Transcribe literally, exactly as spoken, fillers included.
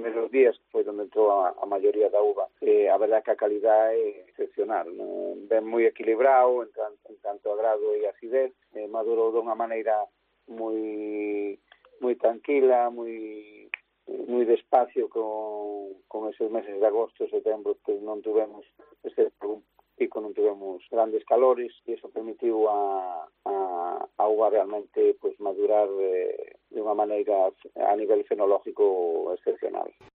primeiros días, que foi onde entrou a, a maioría da uva, eh, a verdade é que a calidad é excepcional, non? Ben moi equilibrado en, en tanto a grado e acidez, eh, madurou dunha maneira moi moi tranquila, moi moi despacio con, con esos meses de agosto e setembro que non tuvemos, excepto un pico, non tuvemos grandes calores e iso permitiu a, a, a uva realmente pues, madurar de, de unha maneira a nivel fenológico excepcional.